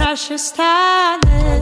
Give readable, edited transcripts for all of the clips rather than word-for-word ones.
краще стане.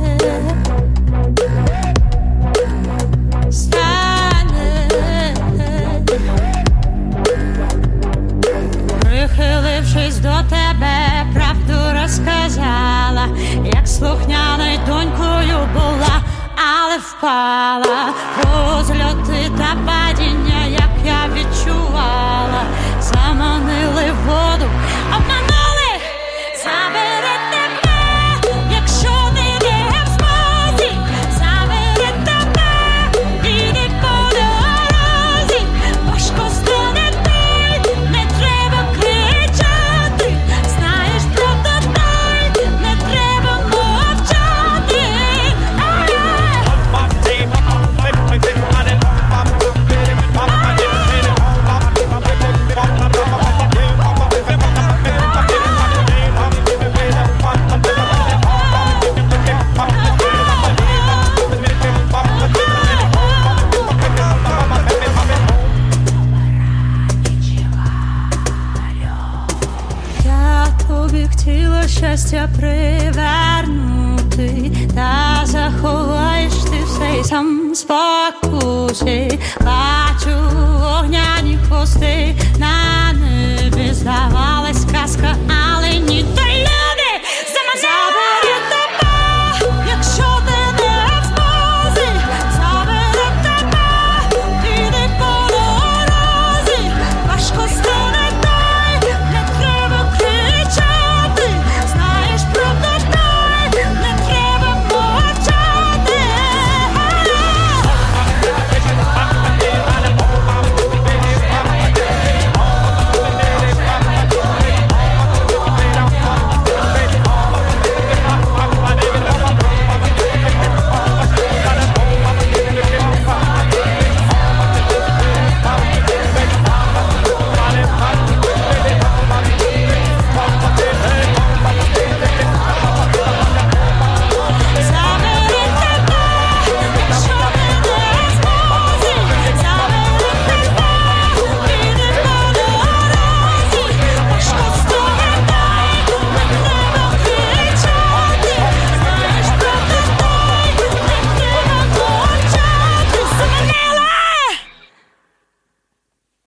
Прихилившись до тебе, правду розказала, як слухняною донькою була, але впала. Розльоти та падіння, як я відчувала, заманили в воду, обманули, забере тебе, якщо не йде в змозі, забере тебе, іди по дорозі, важко стане ти, не треба кричати, знаєш про дай, не треба мовчати. Я тобі хотіла щастя привернути, та заховаєш ти все й сам спокуси. Бачу вогняні хвости на небі, здавалась казка, але ні, та й